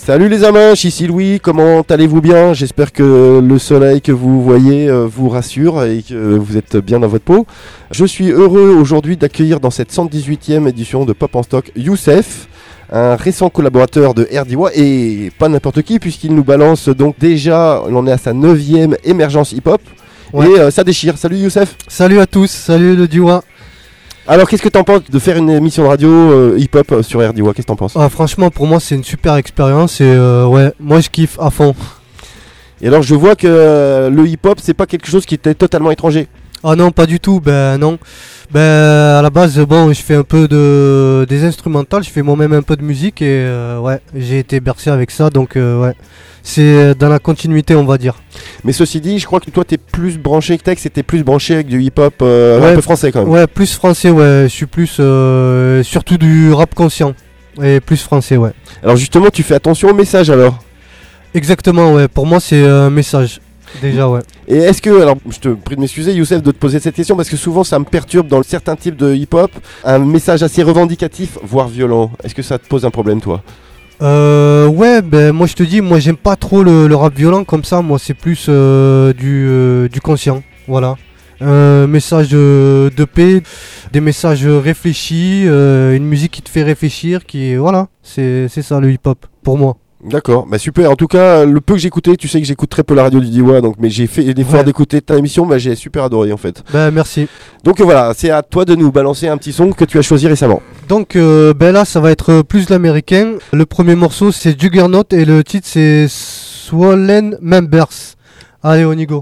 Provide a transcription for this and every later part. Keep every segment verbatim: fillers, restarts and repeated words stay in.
Salut les amanches, ici Louis, comment allez-vous bien? J'espère que le soleil que vous voyez euh, vous rassure et que vous êtes bien dans votre peau. Je suis heureux aujourd'hui d'accueillir dans cette cent dix-huitième édition de Pop en Stock Youssef, un récent collaborateur de R D W A et pas n'importe qui puisqu'il nous balance donc déjà, on est à sa neuvième émergence hip-hop ouais. et euh, ça déchire. Salut Youssef. Salut à tous, salut le D W A. Alors qu'est-ce que t'en penses de faire une émission de radio euh, hip-hop sur R D W A? Qu'est-ce que t'en penses? Ah, franchement pour moi c'est une super expérience et euh, ouais, moi je kiffe à fond. Et alors je vois que euh, le hip-hop c'est pas quelque chose qui était totalement étranger. Ah non, pas du tout, ben non. Ben à la base, bon, je fais un peu de des instrumentales, je fais moi-même un peu de musique et euh, ouais, j'ai été bercé avec ça, donc euh, ouais, c'est dans la continuité, on va dire. Mais ceci dit, je crois que toi t'es plus branché que Tex, et t'es plus branché avec du hip-hop euh, ouais, un peu français quand même. Ouais, plus français, ouais, je suis plus euh, surtout du rap conscient et plus français, ouais. Alors justement, tu fais attention au message alors? Exactement, ouais. Pour moi, c'est un message. Déjà ouais. Et est-ce que, alors je te prie de m'excuser Youssef de te poser cette question parce que souvent ça me perturbe dans certains types de hip-hop, un message assez revendicatif, voire violent. Est-ce que ça te pose un problème toi? Euh ouais, ben moi je te dis, moi j'aime pas trop le, le rap violent comme ça, moi c'est plus euh, du, euh, du conscient, voilà. Un message de, de paix, des messages réfléchis, euh, une musique qui te fait réfléchir, qui voilà, c'est, c'est ça le hip-hop pour moi. D'accord, bah super. En tout cas, le peu que j'ai écouté, tu sais que j'écoute très peu la radio du D W A, donc mais j'ai fait l'effort ouais. d'écouter ta émission, bah j'ai super adoré en fait. Bah merci. Donc voilà, c'est à toi de nous balancer un petit son que tu as choisi récemment. Donc euh, ben là, ça va être plus l'américain. Le premier morceau c'est Juggernaut et le titre c'est Swollen Members. Allez, on y go.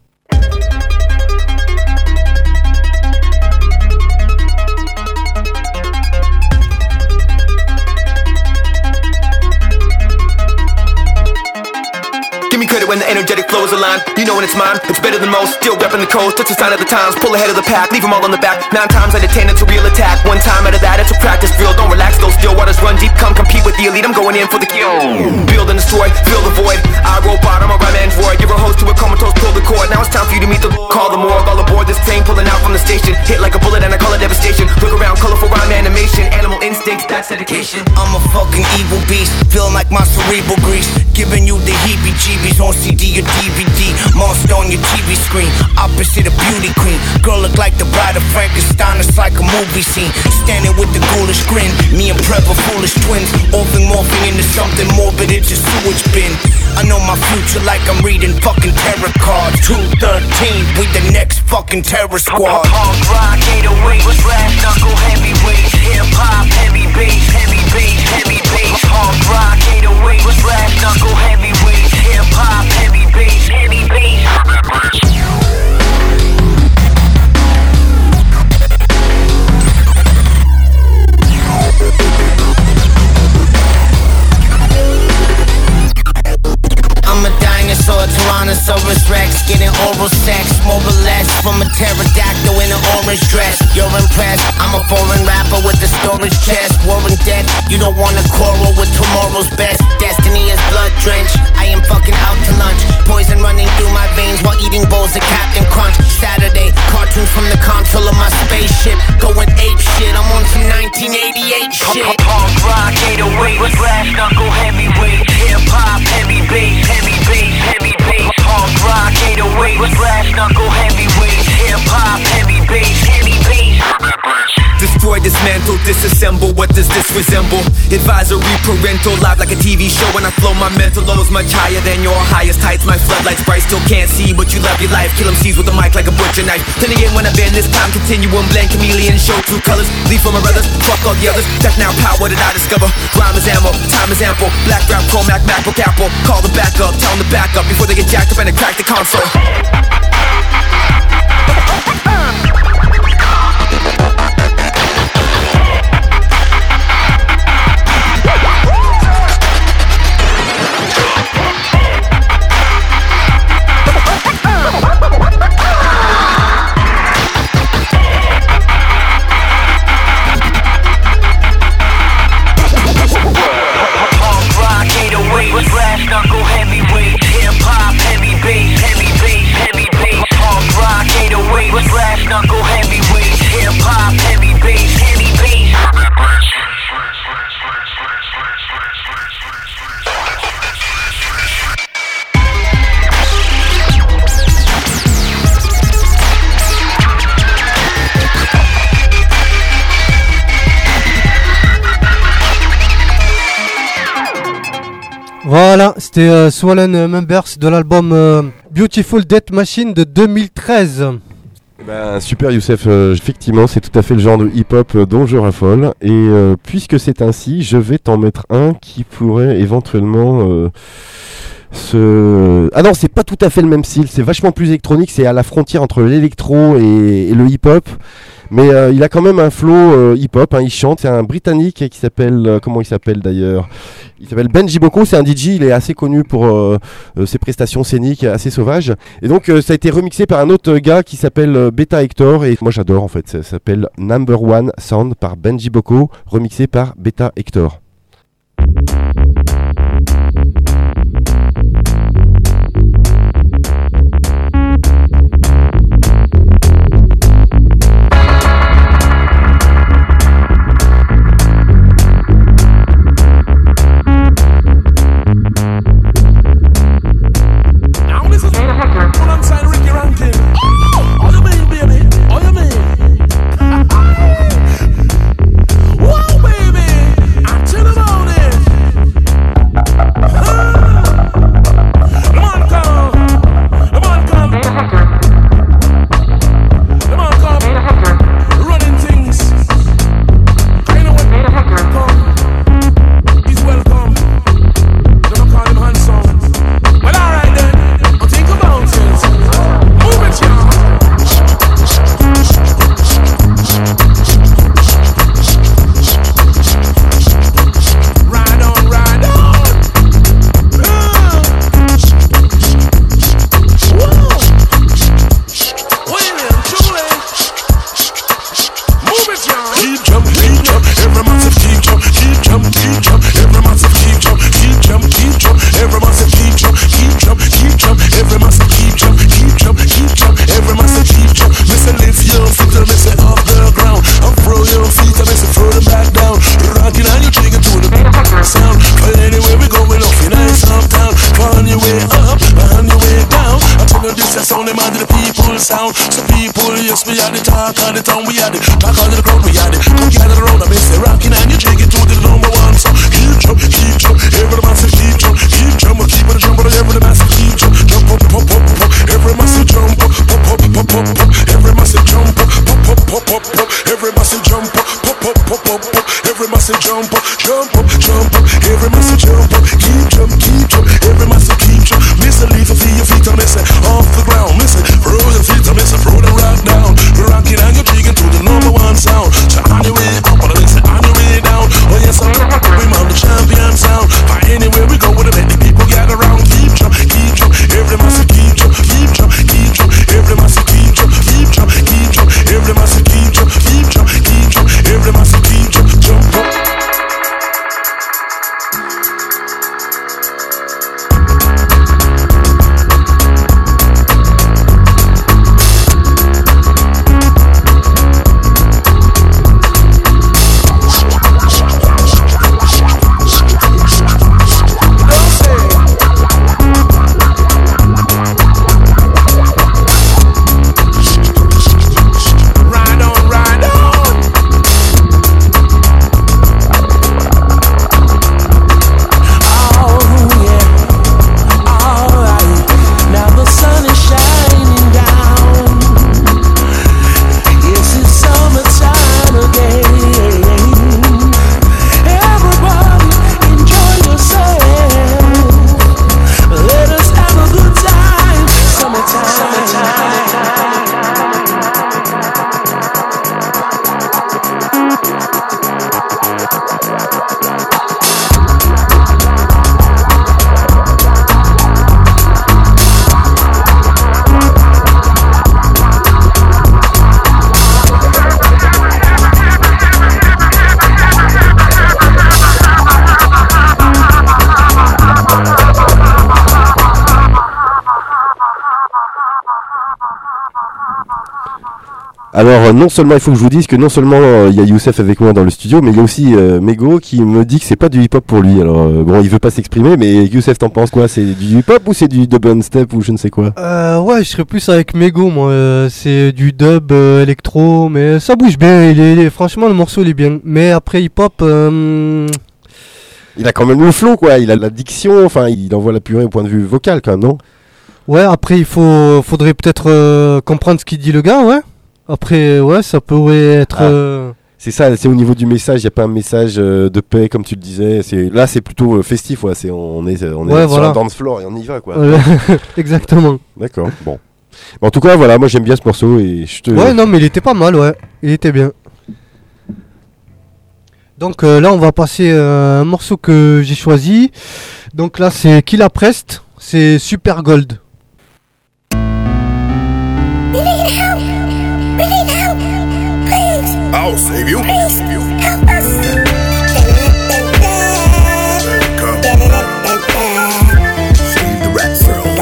When the energetic flow is aligned, you know when it's mine, it's better than most. Still repping the coast, that's a sign of the times. Pull ahead of the pack, leave them all on the back. Nine times out of ten, it's a real attack. One time out of that, it's a practice drill. Don't relax, those still waters run deep. Come compete with the elite, I'm going in for the kill. Build and destroy, fill the void. I robot, I'm a rhyme android. You're a host to a comatose, pull the cord. Now it's time for you to meet the call the morgue. All aboard this plane, pulling out from the station. Hit like a bullet and I call it devastation. Look around, colorful rhyme animation. Animal instinct, that's dedication. I'm a fucking evil beast, feeling like my cerebral grease. Giving you the heebie-jeebies on C D or D V D. Monster on your T V screen, opposite a beauty queen. Girl look like the bride of Frankenstein, it's like a movie scene. Standing with the ghoulish grin, me and Prep are foolish twins. Morphing, morphing into something morbid, it's a sewage bin. I know my future like I'm reading fucking tarot cards. two thirteen, we the next fucking terror squad. Punk rock, eight oh eight, brass knuckle, heavyweight. Hip hop, heavy bass, heavy bass, heavy bass. Punk rock, eight oh eight, brass knuckle, heavyweight. Hip hop, heavy bass, heavy bass. I'm a dinosaur, Tyrannosaurus Rex, getting oral sex, more or less from a pterodactyl in an orange dress. You're impressed, I'm a foreign rapper with a storage chest. War and death, you don't wanna quarrel with tomorrow's best. Destiny is blood drenched, I am fucking out to lunch. Poison running through my veins while eating bowls of Captain Crunch. Saturday, cartoons from the console of my spaceship. Going ape shit, I'm on some nineteen eighty-eight shit. Punk rock, eight oh eight, brass knuckle, heavyweight. Hip hop, heavy bass, heavy bass, heavy bass. Punk rock, eight oh eight, brass knuckle, heavyweight. Hip hop, heavy bass, heavy bass. Destroy, dismantle, disassemble, what does this resemble? Advisory parental, live like a T V show. When I flow, my mental low is much higher than your highest heights. My floodlights bright, still can't see, but you love your life. Kill M Cs with a mic like a butcher knife. Then again, when I bend this time continuum, blend chameleon, show true colors. Leave for my brothers, fuck all the others. Death now, power that I discover. Rhyme is ammo, time is ample. Black rap, Chromac, MacBook, Apple. Call the backup, tell them to back up before they get jacked up and they crack the console. Brass knuckle, heavyweight. Hip hop, heavy bass, heavy bass, Voilà, c'était euh, Swollen Members de l'album euh, Beautiful Death Machine de deux mille treize. Ben, super Youssef, euh, effectivement c'est tout à fait le genre de hip-hop euh, dont je raffole. Et euh, puisque c'est ainsi, je vais t'en mettre un qui pourrait éventuellement... Euh, Ce... Ah non, c'est pas tout à fait le même style, c'est vachement plus électronique, c'est à la frontière entre l'électro et, et le hip-hop. Mais euh, il a quand même un flow euh, hip-hop, hein, il chante, c'est un Britannique qui s'appelle... Euh, comment il s'appelle d'ailleurs ? Il s'appelle Benji Boko, c'est un D J, il est assez connu pour euh, euh, ses prestations scéniques assez sauvages. Et donc euh, ça a été remixé par un autre gars qui s'appelle euh, Beta Hector, et moi j'adore en fait, ça s'appelle Number One Sound par Benji Boko, remixé par Beta Hector. Sound. So people, yes, we are the talk of the town, we are the talk of the crowd, we are the come gather around and say rocking and you take it to the number one. So keep jump, keep jump, every man say keep jump, keep jump, keep it jump, every man say keep jump, jump up, pop, pop, pop, every man say jump up, pop, pop, pop, pop, pop, every man say jump up, pop, pop, pop, pop, pop, every man say jump up, pop, pop, pop, pop, pop, every man say jump up, jump up, jump up, every man say jump up, keep jump, keep jump, every man say keep jump, miss a leaf of your feet, and miss it off the ground, miss it, throw your feet, and miss it, throw the rock down, rocking and you're jigging to the number one sound. So on your way up, or listen, on your way down. Oh yes, I'm we on the champion sound. For anywhere we go, with the many people gather around. Keep jump, keep jump, every man say keep jump, keep jump, keep jump, every man say keep jump, keep jump, keep jump, every man say keep jump, keep jump, keep jump, every man say keep jump, jump up. Alors non seulement il faut que je vous dise que non seulement il euh, y a Youssef avec moi dans le studio, mais il y a aussi euh, Mego qui me dit que c'est pas du hip-hop pour lui. Alors euh, bon, il veut pas s'exprimer, mais Youssef, t'en penses quoi? C'est du hip-hop ou c'est du dub step ou je ne sais quoi? Euh, ouais, je serais plus avec Mego, moi. Euh, c'est du dub euh, électro, mais ça bouge bien. Il est, il est- franchement, le morceau il est bien. Mais après hip-hop, euh, Il a quand même le flow, quoi. Il a la diction. Enfin, il envoie la purée au point de vue vocal, quand même, non? Ouais, après, il faut, faudrait peut-être euh, comprendre ce qu'il dit le gars, ouais. Après, ouais, ça pourrait être. Ah. Euh... C'est ça, c'est au niveau du message. Il n'y a pas un message euh, de paix, comme tu le disais. C'est, là, c'est plutôt euh, festif, ouais. C'est, on est, on est Ouais, sur voilà. un dance floor et on y va, quoi. euh, Exactement. D'accord, bon. Mais en tout cas, voilà, moi j'aime bien ce morceau et je te. Ouais, non, mais il était pas mal, ouais. Il était bien. Donc euh, là, on va passer euh, un morceau que j'ai choisi. Donc là, c'est Killa Prest. C'est Super Gold. I'll save you. Come. Save the rap girl.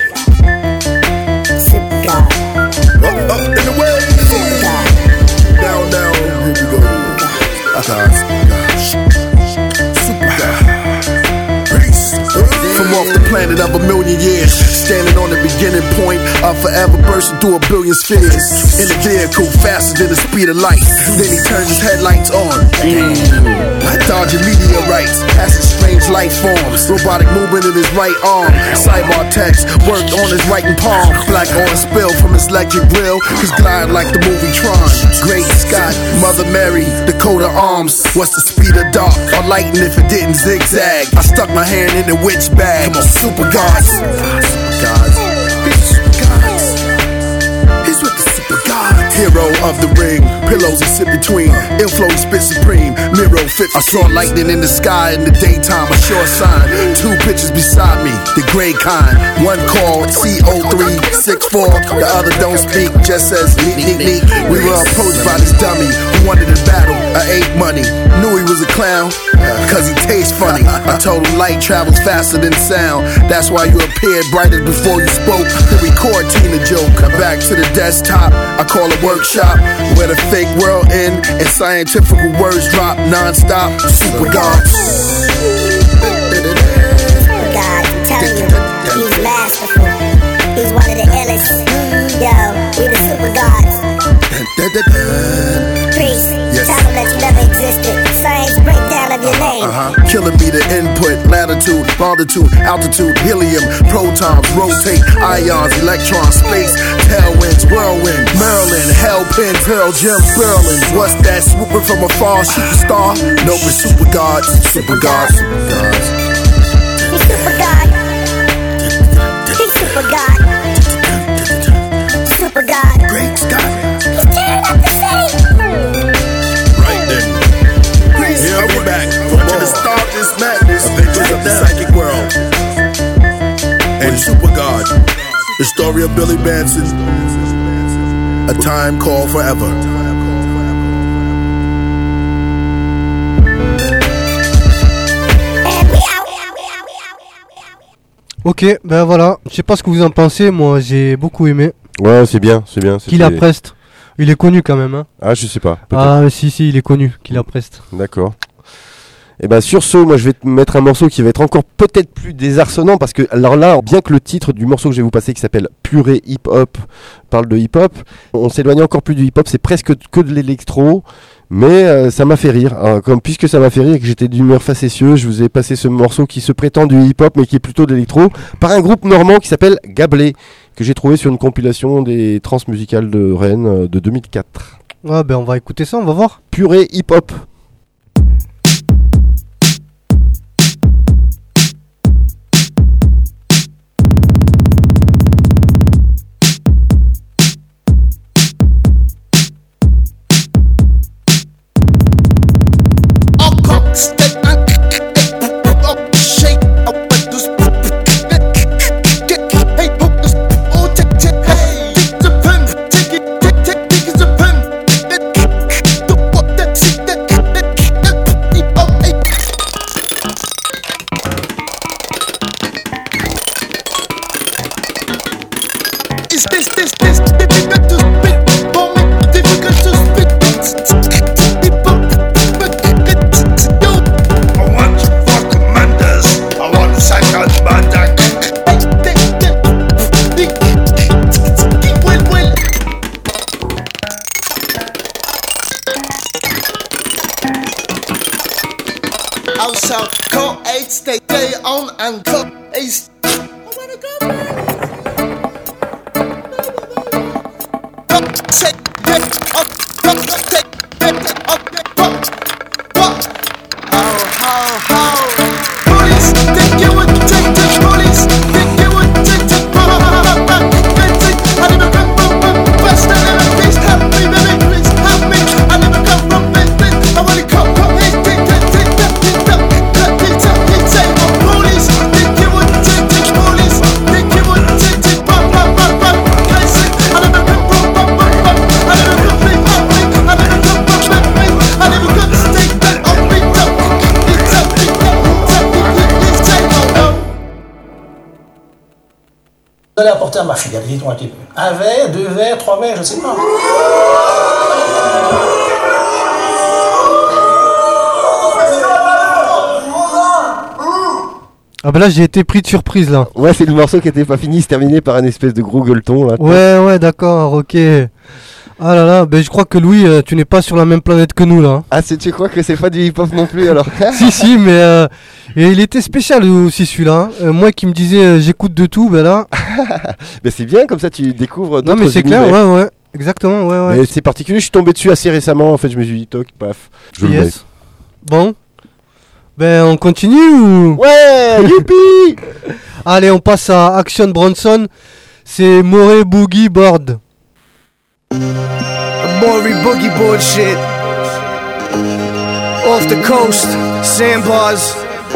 Up, up in the way. Down, down, here we go. Gosh, gosh. Super God. Peace. From off the planet of a million years, standing on the beginning point of forever bursting through a billion spheres. In a vehicle faster than the speed of light. Then he turns his headlights on. Like dodging meteorites, passing strange life forms. Robotic movement in his right arm. Cyber text worked on his right palm. Black oil spill from his electric grill. Cause glide like the movie Tron. Great Scott, Mother Mary, Dakota Arms. What's the speed of dark? Or lightning if it didn't zigzag. I stuck my hand in the witch bag. Come on, super gods. Super gods. He's super gods. He's with the super gods. Hero of the ring, pillows he sit between. Inflow he spit supreme. Miro fit. I saw lightning in the sky in the daytime. A sure sign. Two bitches beside me, the gray kind. One called C O three six four. The other don't speak, just says leak, leak, leak. We were approached by this dummy who wanted to battle. I ate money. Knew he was a clown, cause he tastes funny. I told him light travels faster than sound. That's why you appeared brighter before you spoke. The record Tina joke. Back to the desktop, I call it workshop. Where the fake world end and scientific words drop non-stop. Super gods. Super God, I'm telling you, he's masterful. He's one of the illest. Yo, we the super gods. Priest, Yes. tell him that you never existed. Science breakdown of your name. Uh-huh. Killing me the input, latitude, longitude, altitude, helium, protons, rotate, ions, electrons, space, tailwinds, whirlwind, Merlin, hellpin, pearl gems, Berlin. What's that swooping from afar? Superstar? Nope, it's super gods, super gods, super gods. He's super God. He's super God. Super God. Great Scott. He's tearing up the city. Right then. Here we back. To the start this madness. Adventures of the psychic world. And Super God. The story of Billy Manson. A time called forever. And we out. Ok, ben voilà. Je sais pas ce que vous en pensez. Moi, j'ai beaucoup aimé. Ouais, c'est bien, c'est bien. c'était- Killa Prest. Il est connu quand même, hein. Ah, je sais pas. peut-être. Ah, si, si, il est connu. Killa Prest. D'accord. Et ben sur ce, moi je vais te mettre un morceau qui va être encore peut-être plus désarçonnant parce que alors là, bien que le titre du morceau que je vais vous passer qui s'appelle Purée Hip Hop parle de hip hop, on s'éloigne encore plus du hip hop, c'est presque que de l'électro, mais euh, ça m'a fait rire. Alors, comme puisque ça m'a fait rire et que j'étais d'humeur facétieuse, je vous ai passé ce morceau qui se prétend du hip hop mais qui est plutôt de l'électro par un groupe normand qui s'appelle Gablé que j'ai trouvé sur une compilation des trans musicales de Rennes euh, de deux mille quatre. Ouais, ben on va écouter ça, on va voir. Purée Hip Hop. Out south, cold stay, stay on and cook. East. Vous allez apporter à ma fille, dites-moi un petit peu. Un verre, deux verres, trois verres, je ne sais pas. Ah bah là j'ai été pris de surprise là. Ouais, c'est le morceau qui était pas fini, c'est terminé par une espèce de gros gueuleton là. Ouais ouais d'accord, ok. Ah là là, ben je crois que Louis, euh, tu n'es pas sur la même planète que nous là. Ah, c'est, tu crois que c'est pas du hip-hop non plus alors? Si si, mais euh, et il était spécial aussi celui-là. Hein. Euh, moi qui me disais euh, j'écoute de tout, ben là. Ben c'est bien, comme ça tu découvres d'autres Non mais c'est univers. clair, ouais ouais, exactement, ouais ouais. Mais c'est particulier, je suis tombé dessus assez récemment en fait, je me suis dit toc, paf. Je le mets. Yes. Bon. Ben on continue ou? Ouais, youpi. Allez, on passe à Action Bronson. C'est Morey Boogie Board. Maury Boogie Board shit. Off the coast, sandbars.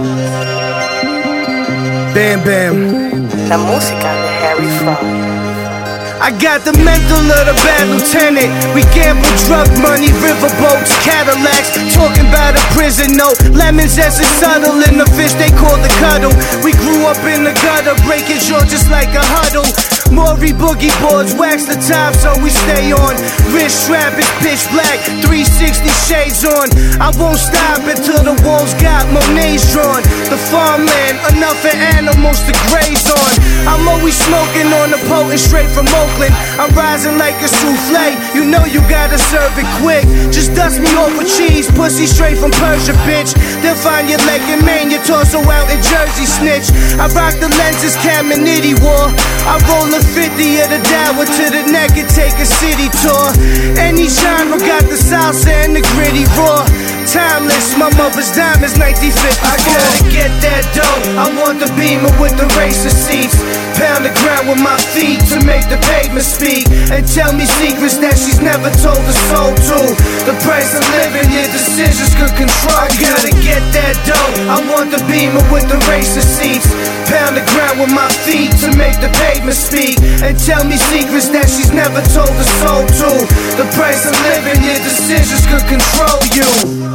Bam Bam. La música de Harry Fraud. I got the mental of the bad lieutenant. We gamble drug money, riverboats, Cadillacs. Talking about a prison note. Lemons as it's subtle in the fish they call the cuddle. We grew up in the gutter, breaking short just like a huddle. Maury Boogie Boards, wax the top so we stay on. Wrist strap is pitch black, three sixty shades on. I won't stop until the walls got Monet's drawn. The farmland, enough for animals to graze on. I'm always smoking on the potent straight from Oakland. I'm rising like a souffle, you know you gotta serve it quick. Just dust me off with cheese, pussy straight from Persia, bitch. They'll find your leg in Maine, your torso out in Jersey, snitch. I rock the lenses, Caminiti war. I roll a fifty of the Dower to the neck and take a city tour. Any genre got the salsa and the gritty raw. Timeless, my mother's diamonds, nineteen fifty-four. I gotta get that dough, I want the Beamer with the racer seats. Pound the ground with my feet to make the pavement speak. And tell me secrets that she's never told a soul to. The price of living, your decisions could control. I gotta get that dough, I want the Beamer with the racer seats. Pound the ground with my feet to make the pavement speak. And tell me secrets that she's never told a soul to. The price of living, your decisions could control you.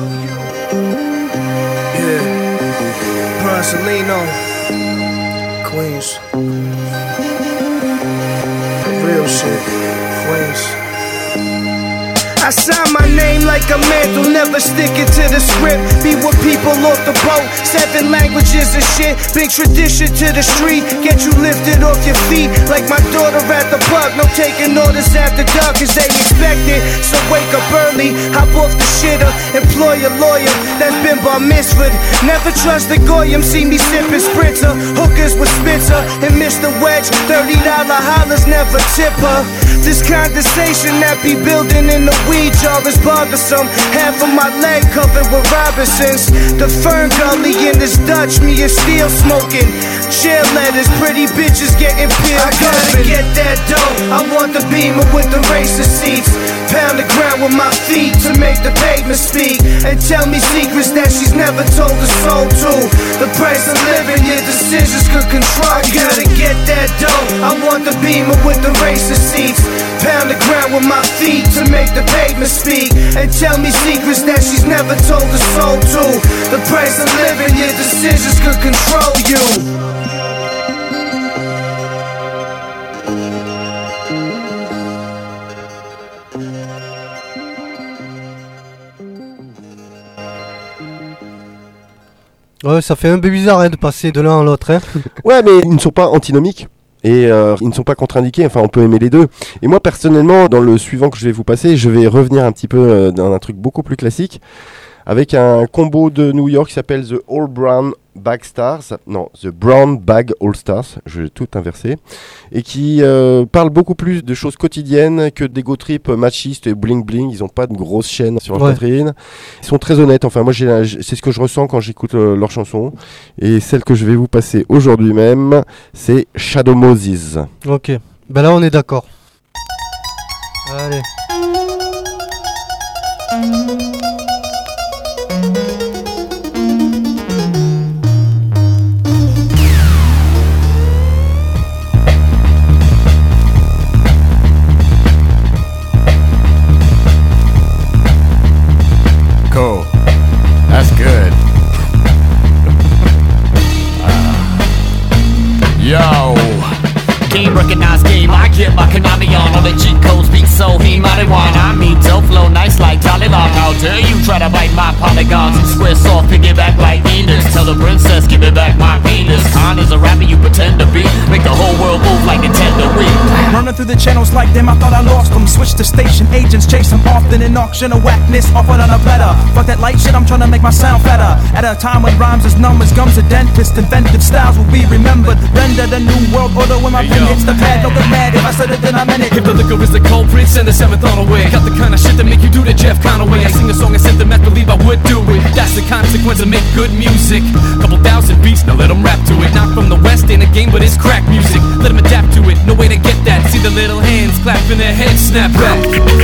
Yeah, Bronsolino, Queens. Real shit, Queens. I sign my name like a mantle, never sticking to the script. Be with people off the boat, seven languages and shit. Big tradition to the street, get you lifted off your feet. Like my daughter at the pub, no taking orders after dark cause they expect it. So wake up early, hop off the shitter. Employ a lawyer that's been bar mitzvahed. Never trust the goyim, see me sipping spritzer. Hookers with Spitzer and Mister Wedge. thirty dollar hollers never tip her. This condensation that be building in the weed jar is bothersome. Half of my leg covered with Robinsons. The Fern Gully in this Dutch, me and Steel smoking. Chair letters, pretty bitches getting peeled. I gotta get that dough, I want the Beamer with the racer seats. Pound the ground with my feet to make the pavement speak. And tell me secrets that she's never told a soul to. The price of living, your decisions could control. I gotta get that dough, I want the Beamer with the racer seats. Pound the ground with my feet to make the pavement speak. And tell me secrets that she's never told a soul to. The price of living, your decisions could control you. Ouais, ça fait un peu bizarre hein, de passer de l'un à l'autre. Hein. Ouais, mais ils ne sont pas antinomiques. Et euh, ils ne sont pas contre-indiqués, enfin on peut aimer les deux. Et moi personnellement, dans le suivant que je vais vous passer, je vais revenir un petit peu euh, dans un truc beaucoup plus classique, avec un combo de New York qui s'appelle The All Brown Bag Stars, non, The Brown Bag All Stars, je vais tout inverser, et qui euh, parle beaucoup plus de choses quotidiennes que d'ego trip machistes et bling bling. Ils n'ont pas de grosses chaînes sur leur Ouais. poitrine. Ils sont très honnêtes. Enfin, moi, j'ai la- c'est ce que je ressens quand j'écoute euh, leurs chansons. Et celle que je vais vous passer aujourd'hui même, c'est Shadow Moses. Ok. Ben là, on est d'accord. Allez. Cool. That's good. Uh, yo. Game recognized game, I get my Konami on. All the cheat codes speak so he mighty one. I mean, dope flow nice like Tally Long. How dare you try to bite my polygons? Square soft, piggyback like Venus. Tell the princess, give me back my penis. Con is a rapper you pretend to be. Make the whole world move like Nintendo Wii. Running through the channels like them, I thought I lost them. Switch to station agents, chase them often. In auction of whackness, offered on a better. Fuck that light shit, I'm trying to make my sound better. At a time when rhymes is numbers, gums a dentist. Inventive styles will be remembered. Render the new world order when my pen hits the pad. Don't get mad if I said it, then I meant it. If the liquor is the culprit, send the seventh on away. Got the kind of shit that make you do the Jeff Conaway. I sing a song and sent them, I believe I would do it. That's the consequence of make good music. Couple thousand beats, now let them rap to it. Not from the West, ain't a game, but it's crack music. Let them adapt to it, no way to get that. See the little hands clapping their heads, snap back.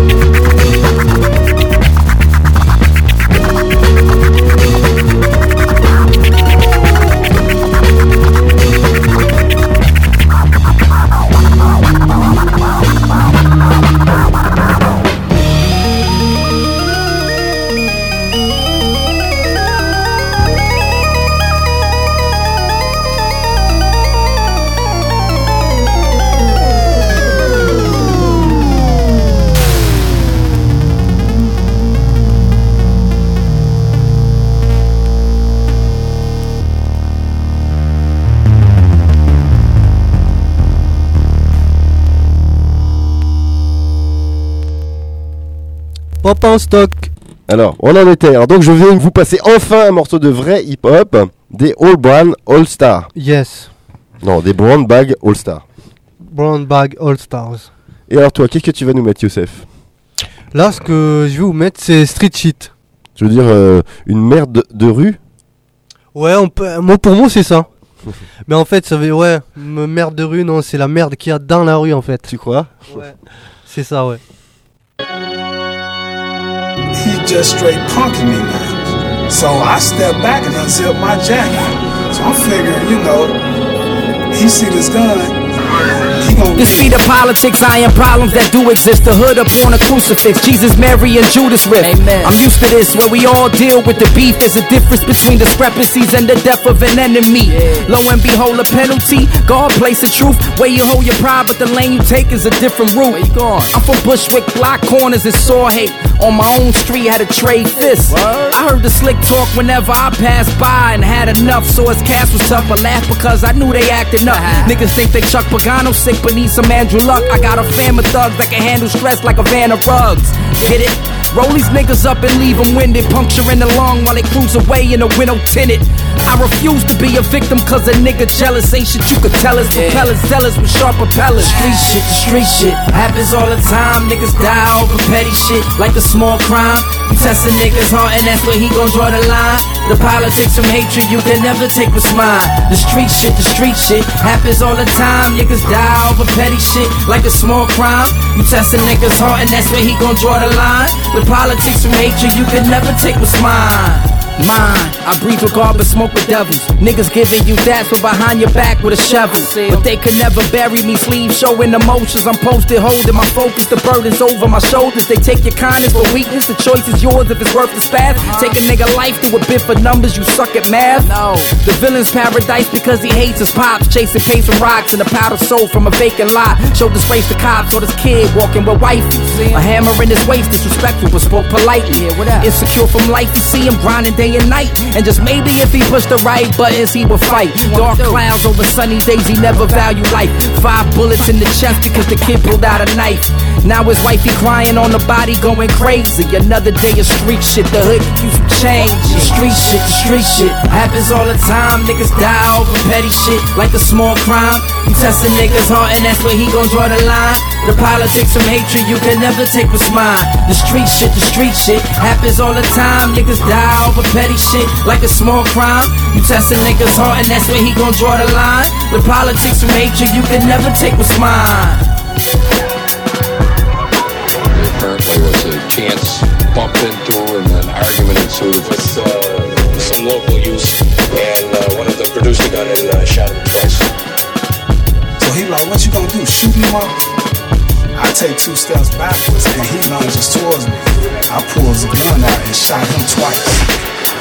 Pop en stock. Alors, on en était. Alors, donc, je vais vous passer enfin un morceau de vrai hip-hop des All Brown All Stars. Yes. Non, des Brown Bag All Stars. Brown Bag All Stars. Et alors, toi, qu'est-ce que tu vas nous mettre, Youssef? Là, ce que je vais vous mettre, c'est Street Shit. Tu veux dire euh, une merde de, de rue? Ouais, on peut, mot pour mot, c'est ça. Mais en fait, ça veut ouais, me merde de rue, non, c'est la merde qu'il y a dans la rue, en fait. Tu crois? Ouais. C'est ça, ouais. He's just straight punking me now. So I step back and unzip my jacket. So I'm figuring, you know, he see this gun. This be the politics, I am problems that do exist. The hood up on a crucifix, Jesus, Mary, and Judas riff. Amen. I'm used to this, where we all deal with the beef. There's a difference between discrepancies and the death of an enemy. Yeah. Lo and behold, a penalty. God place the truth where you hold your pride, but the lane you take is a different route. Where you going? I'm from Bushwick, block corners, and saw hate. On my own street, had a trade fist. What? I heard the slick talk whenever I passed by and had enough. So his cast was tough, but laughed because I knew they acting up. Niggas think they Chuck Pagano sick, but need some Andrew Luck. I got a fam of thugs that can handle stress like a van of rugs. Get it? Roll these niggas up and leave them winded, puncturing the lung while they cruise away in a window tinted. I refuse to be a victim cause a nigga jealous. Ain't shit you could tell us. Yeah. Propellers, zealous with sharp propellers. Street shit, the street shit happens all the time. Niggas die over petty shit like a small crime. You test a nigga's heart and that's where he gon' draw the line. The politics from hatred you can never take what's mine. The street shit, the street shit happens all the time. Niggas die over petty shit like a small crime. You test a nigga's heart and that's where he gon' draw the line. The politics from hatred you can never take what's mine. Mine, I breathe with God but smoke with devils. Niggas giving you that for behind your back with a shovel. But they could never bury me, sleeves showing emotions. I'm posted holding my focus, the burden's over my shoulders. They take your kindness for weakness, the choice is yours if it's worth the spaz. Take a nigga life to a bit for numbers, you suck at math. No, the villain's paradise because he hates his pops. Chasing pace from rocks and a powder soul from a vacant lot. Showed disgrace to cops or this kid walking with wifey. A hammer in his waist, disrespectful but spoke politely. Insecure from life to see him grinding day day and night. And just maybe if he pushed the right buttons, he would fight. Dark clouds over sunny days, he never valued life. Five bullets in the chest because the kid pulled out a knife. Now his wifey crying on the body, going crazy. Another day of street shit, the hood can use some change. Street shit, street shit happens all the time. Niggas die over petty shit like a small crime. You test a nigga's heart and that's where he gon' draw the line. The politics from hatred, you can never take what's mine. The street shit, the street shit happens all the time. Niggas die over petty shit like a small crime. You test a nigga's heart and that's where he gon' draw the line. The politics from hatred, you can never take what's mine. Apparently was a chance bump into and an argument ensued with uh, some local youth, and uh, one of them produced a gun and uh, shot him twice. So he like, what you gonna do, shoot me up? I take two steps backwards and he lunges towards me. I pulls the gun out and shot him twice.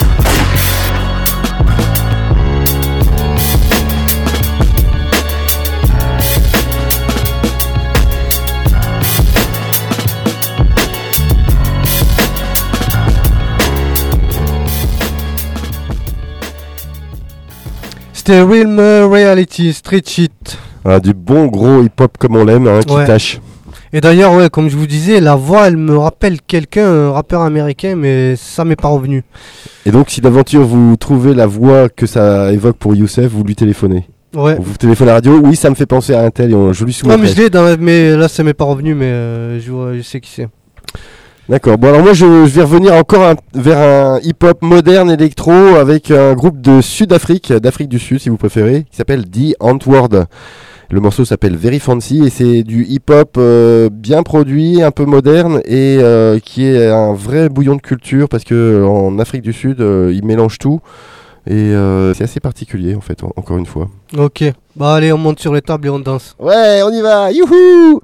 C'était Realm Reality, Street Shit. Ah, du bon gros hip-hop comme on l'aime, hein, qui ouais. tâche. Et d'ailleurs, ouais, comme je vous disais, la voix, elle me rappelle quelqu'un, un rappeur américain, mais ça m'est pas revenu. Et donc, si d'aventure vous trouvez la voix que ça évoque pour Youssef, vous lui téléphonez. Ouais. Vous téléphonez à la radio, oui, ça me fait penser à un tel, et on, je lui soumettrai. Non, mais je l'ai, dans, mais là, ça m'est pas revenu, mais euh, je, je sais qui c'est. D'accord, bon alors moi je, je vais revenir encore un, vers un hip-hop moderne électro avec un groupe de Sud-Afrique, d'Afrique du Sud si vous préférez, qui s'appelle The Antwoord. Le morceau s'appelle Very Fancy et c'est du hip-hop euh, bien produit, un peu moderne et euh, qui est un vrai bouillon de culture parce que en Afrique du Sud euh, ils mélangent tout et euh, c'est assez particulier en fait, en, encore une fois. Ok, bah allez on monte sur les tables et on danse. Ouais, on y va, youhou!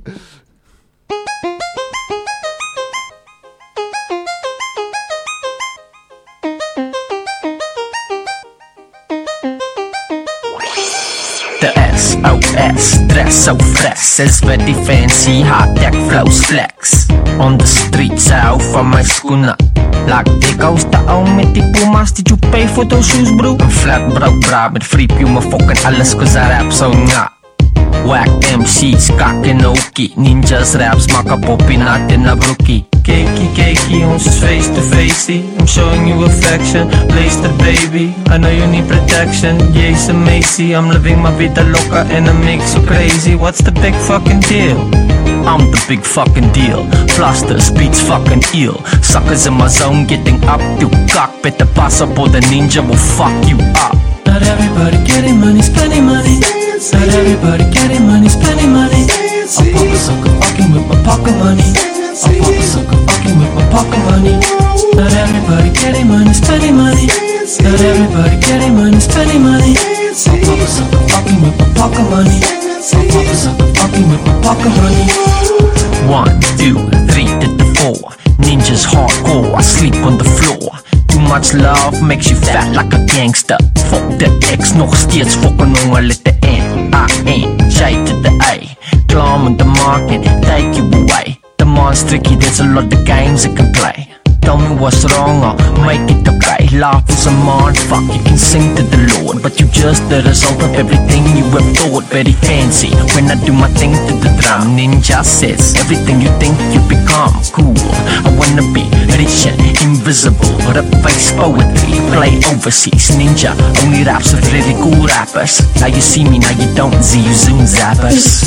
The S O S, dress so fresh, is very fancy, hot deck flows flex. On the streets, out from my schooner. Like there goes the old met die pumas, did you pay for those shoes bro? I'm flat broke bra, met free puma fucking alles cause I rap so nga. Whack M Cs, kak en okie, ninjas raps, maak a poppie nat in a broekie. Cakey, cakey, ons is face to facey. I'm showing you affection, blaze the baby. I know you need protection, Jason Macy. I'm living my vida loca and it makes you crazy. What's the big fucking deal? I'm the big fucking deal. Plasters, beats fucking ill. Suckers in my zone getting up to cock. Better pass up or the ninja will fuck you up. Not everybody getting money, spending money. Not everybody getting money, spending money. I'm pop a sucker fucking with my pocket money. I'm pop a sucker fucking with my pocket money. Not everybody getting money, spending money. Not everybody getting money, spending money. I'm pop a sucker fucking with my pocket money. I'm pop a sucker fucking with my pocket money. One, two, three, to the four. Ninjas hardcore, I sleep on the floor. Too much love makes you fat like a gangster. Fuck the X, nog steeds fokken honger let the N I N J to the A. Climb on the market, take you away. The mind's tricky, there's a lot of games it can play. Tell me what's wrong, I'll make it okay. Life is a mind fuck, you can sing to the Lord, but you just the result of everything you have thought. Very fancy, when I do my thing to the drum. Ninja says, everything you think you become cool. I wanna be rich and invisible, rap face poetry, play overseas. Ninja only raps with really cool rappers. Now you see me, now you don't see you zoom zappers.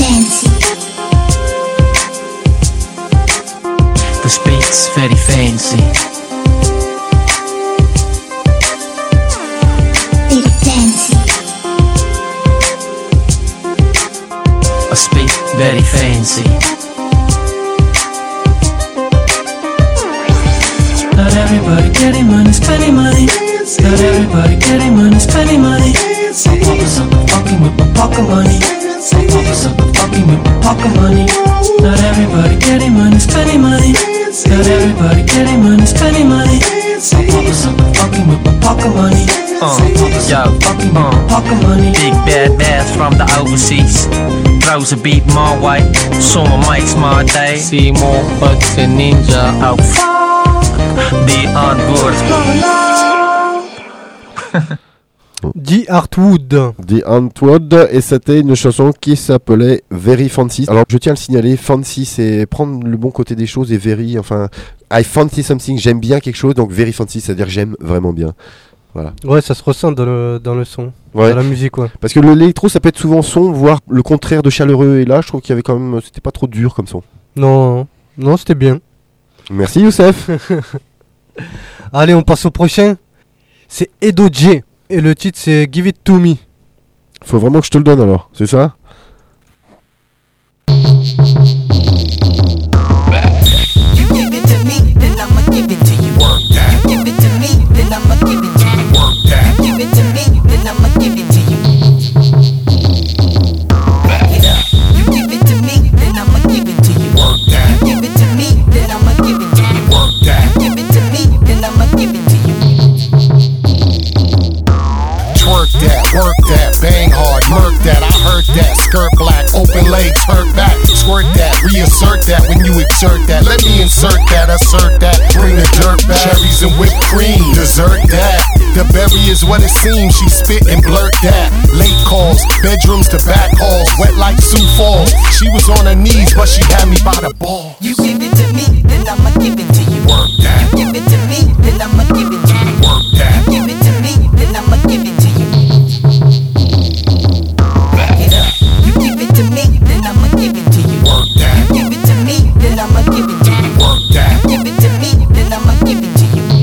This beat's very fancy. Very fancy. I speak very fancy. Not everybody getting money, spending money. Not everybody getting money, spending money. I'm pop a sucker fucking with my pocket money. I'm pop a sucker fucking with my pocket money. Not everybody getting money, spending money. Not everybody getting money, spending money. I'm pop a sucker fucking with my pocket money. Uh, yo, fucking uh, with my pocket money. Big bad bass from the overseas. Throws a beat my way. Summer makes my day. See more bucks and ninja. Oh fuck, the Antwoord. The Artwood. The Artwood, et c'était une chanson qui s'appelait Very Fancy. Alors je tiens à le signaler, fancy c'est prendre le bon côté des choses, et very, enfin, I fancy something, j'aime bien quelque chose, donc very fancy, c'est-à-dire j'aime vraiment bien. Voilà. Ouais, ça se ressent dans le, dans le son, ouais. dans la musique, ouais. Parce que le, l'électro, ça peut être souvent son, voire le contraire de chaleureux, et là je trouve qu'il y avait quand même, c'était pas trop dur comme son. Non, non, c'était bien. Merci Youssef. Allez, on passe au prochain. C'est Edo J. Et le titre c'est Give It To Me. Faut vraiment que je te le donne alors, c'est ça? Work that, bang hard, murk that, I heard that. Skirt black, open legs, hurt back. Squirt that, reassert that when you exert that. Let me insert that, assert that. Bring the dirt back. Cherries and whipped cream, dessert that. The berry is what it seems, she spit and blurt that. Late calls, bedrooms to back halls, wet like Sioux Falls. She was on her knees, but she had me by the ball. You give it to me, then I'ma give it to you. Work that. Give it to me, then I'ma give it to you. Work that. Give it to me, then I'ma give it to you. Give it to me, then I'ma give it to you. Work that. Give it to me, then I'ma give it to you. Work that. Give it to me, then I'ma give it to you.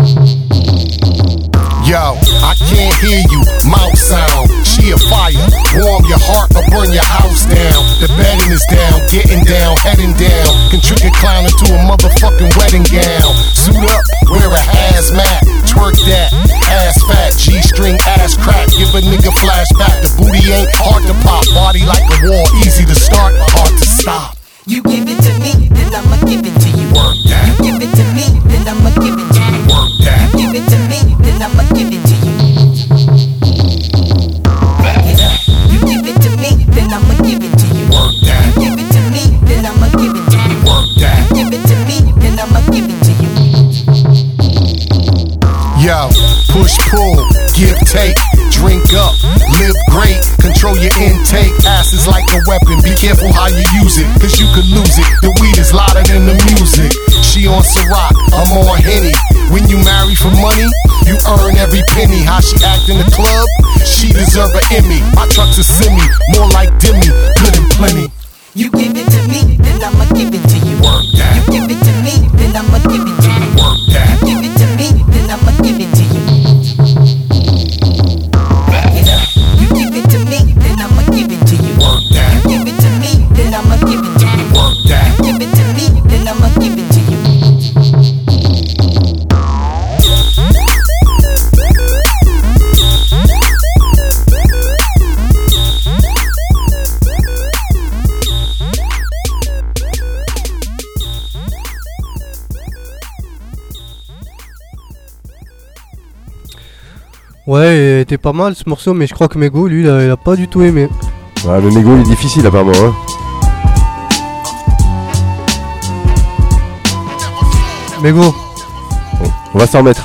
Yo, I can't hear you, mouth sound. She a fire, warm your heart or burn your house down. The bedding is down, getting down, heading down. Contribute clown into a motherfucking wedding gown. Suit up, wear a hazmat, twerk that, ass fat, G-string, ass crack. Give a nigga flashback, the booty ain't hard to pop. Body like a wall, easy to start, hard to stop. You give it to me, then I'ma give it to you. Work that. Give it to me, then I'ma give it to you. Work that. Give it to me, then I'ma give it to you. Back it up. You give it to me, then I'ma give it to you. Work that. Give it to me, then I'ma give it to you. Work that. Give it to me, then I'ma give it to you. Yo, push, pull, give, take, drink up, live great, control your intake. Ass is like a weapon, be careful how you use it, cause you could lose it. The weed is louder than the music. She on Ciroc, I'm on Henny. When you marry for money, you earn every penny. How she act in the club, she deserve an Emmy. My truck's a semi, more like Demi, good and plenty. You give it to me, then I'ma give it to you. Work that. You give it to me, then I'ma give it to you. Work that. Give it to me, then I'ma give it to you. Back it up. You give it to me, then I'ma give it to you. Work that. Give it to me, then I'ma give it to you. Work that. Give it to me, then I'ma give it to you. Ouais, il était pas mal ce morceau, mais je crois que Mego, lui, il a, il a pas du tout aimé. Ouais, le Mego, il est difficile apparemment. Hein. Mego. Bon, on va s'en remettre.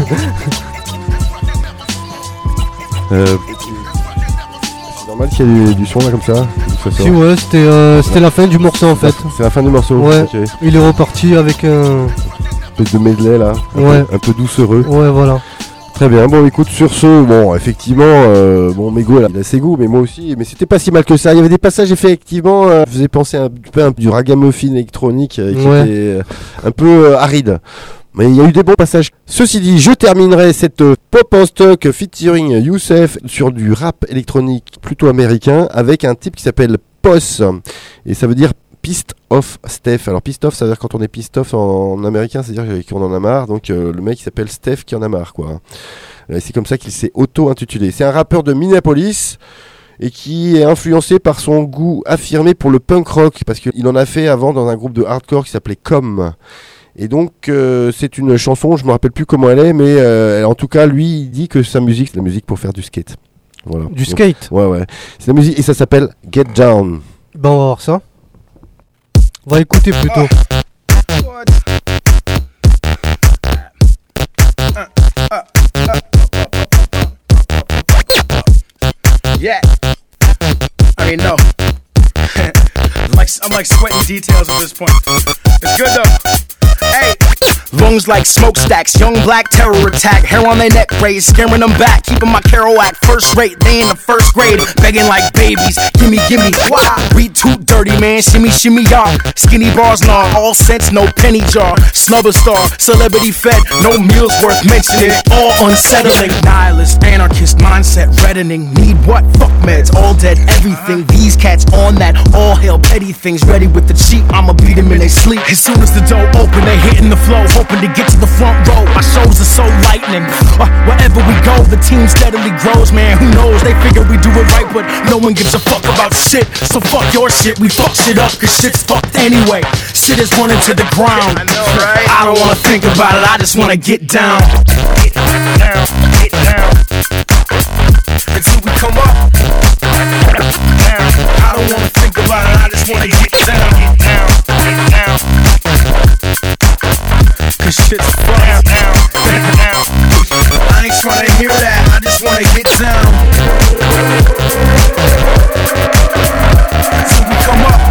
euh, c'est normal qu'il y ait du, du son là comme ça. Si ouais, c'était euh, c'était la fin du morceau en fait. C'est la fin du morceau. Ouais. Okay. Il est reparti avec un. Un peu de medley là. Un ouais. Peu, un peu doucereux. Ouais, voilà. Très bien, bon écoute, sur ce, bon effectivement, euh, bon Mego il a ses goûts, mais moi aussi, mais c'était pas si mal que ça. Il y avait des passages effectivement, euh, faisaient penser un peu à du ragamuffin électronique euh, qui ouais. était euh, un peu euh, aride. Mais il y a eu des bons passages. Ceci dit, je terminerai cette euh, pop en stock featuring Youssef sur du rap électronique plutôt américain avec un type qui s'appelle Poss, et ça veut dire Pissed Off Steph. Alors Pissed Off, ça veut dire quand on est pissed off en, en américain, c'est-à-dire qu'on en a marre. Donc euh, le mec il s'appelle Steph qui en a marre quoi. Et c'est comme ça qu'il s'est auto-intitulé. C'est un rappeur de Minneapolis et qui est influencé par son goût affirmé pour le punk rock parce qu'il en a fait avant dans un groupe de hardcore qui s'appelait Com. Et donc euh, c'est une chanson, je me rappelle plus comment elle est, mais euh, en tout cas lui il dit que sa musique c'est la musique pour faire du skate. Voilà. Du donc, skate. Ouais ouais. C'est la musique et ça s'appelle Get Down. Ben on va voir ça. On va écouter plutôt. Yeah. I mean, no. I'm like, I'm like sweating details at this point. It's good though. Hey. Lungs like smokestacks, young black terror attack. Hair on their neck raised, scaring them back. Keeping my Kerouac first rate, they in the first grade. Begging like babies, gimme, gimme, why? We too dirty, man, shimmy, shimmy, y'all. Skinny bars, nah, all sense, no penny jar. Snubber star, celebrity fed, no meals worth mentioning. All unsettling, nihilist, anarchist mindset, reddening. Need what? Fuck meds, all dead, everything. These cats on that, all hail petty things. Ready with the cheap, I'ma beat them in they sleep. As soon as the door open, they hitting the flow. Hoping to get to the front row, our shows are so lightning. uh, Wherever we go, the team steadily grows, man. Who knows, they figure we do it right, but no one gives a fuck about shit. So fuck your shit, we fuck shit up, cause shit's fucked anyway. Shit is running to the ground. I know, right? I don't wanna think about it, I just wanna get down. Get down, get down. Until we come up. Down. I don't wanna think about it, I just wanna get down. Get down, get down. Cause shit's fucked down, down. I ain't tryna hear that, I just wanna get down. Till we come up.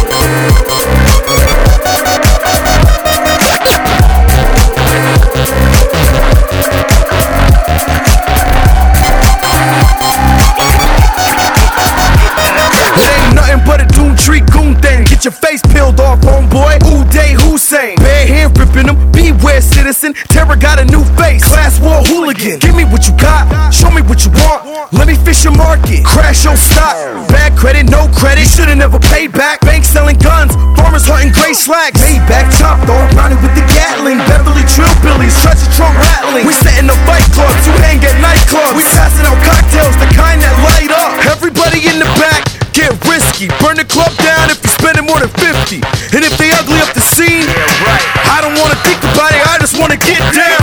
It ain't nothing but a doom tree goon thing. Get your face peeled off, homeboy. Ooh day Hussein. Bare hand ripping them. Beware, citizen. Terror got a new face. Class war hooligan. Give me what you got. Show me what you want. Let me fish your market. Crash your stock. Bad credit, no credit. Shoulda never paid back. Banks selling guns. Farmers hunting gray slacks. Payback top dog. Mounted with the Gatling. Beverly Trillbillies. Treasure trunk rattling. We setting up fight clubs. You hang at nightclubs. We passing out cocktails. The kind that light up. Everybody in the back. Get risky, burn the club down if you're spending more than fifty. And if they ugly up the scene, yeah, right. I don't wanna think about it, I just wanna get down.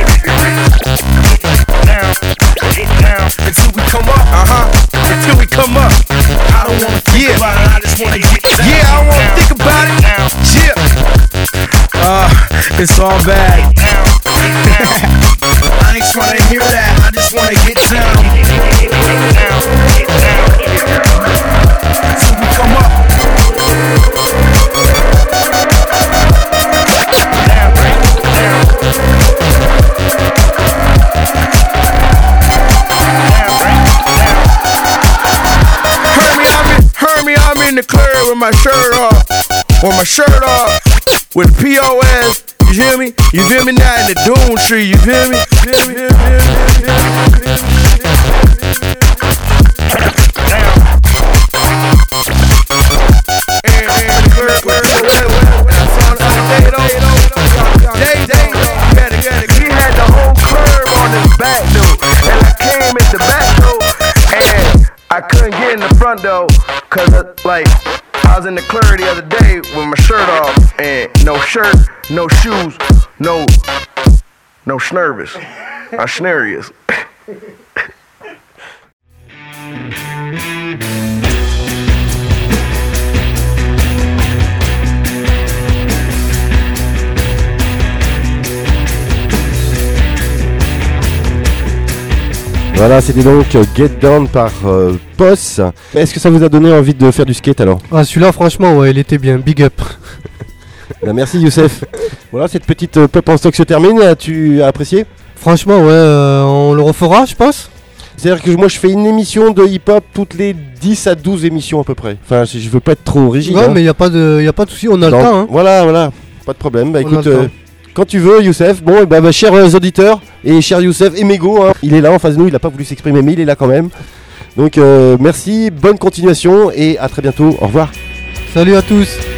Down, get down, until we come up, uh-huh, until we come up. I don't wanna think yeah. about it, I just wanna get down. Yeah, I don't wanna down. think about it, down. Yeah. Uh, it's all bad. Down, down. I ain't tryna hear that, I just wanna get down. Get down, get down. Till we come up. Down, down. Heard me, I'm in, heard me, I'm in the clear with my shirt off, with my shirt off, with the P O S. You feel me? You feel me now in the Doom tree? You feel me? You feel me? You feel me? You feel me? I couldn't get in the front door, cause uh, like, I was in the clear the other day with my shirt off, and no shirt, no shoes, no, no schnervous. I'm schnerious. Voilà, c'était donc Get Down par euh, Posse. Est-ce que ça vous a donné envie de faire du skate alors? Ah, celui-là, franchement, ouais, il était bien. Big up. Bah, merci Youssef. Voilà, cette petite euh, pop en stock se termine. As-tu apprécié? Franchement, ouais, euh, on le refera, je pense. C'est-à-dire que moi, je fais une émission de hip-hop toutes les dix à douze émissions à peu près. Enfin, je veux pas être trop rigide. Ouais, hein. mais il n'y a pas de, y a pas de souci, on a Donc, le temps. Hein. Voilà, voilà, pas de problème. Bah On écoute. a le temps. Quand tu veux, Youssef. Bon, et bah, bah, chers auditeurs et chers Youssef et Mégo, hein, il est là en face de nous, il n'a pas voulu s'exprimer, mais il est là quand même. Donc, euh, merci, bonne continuation et à très bientôt. Au revoir. Salut à tous.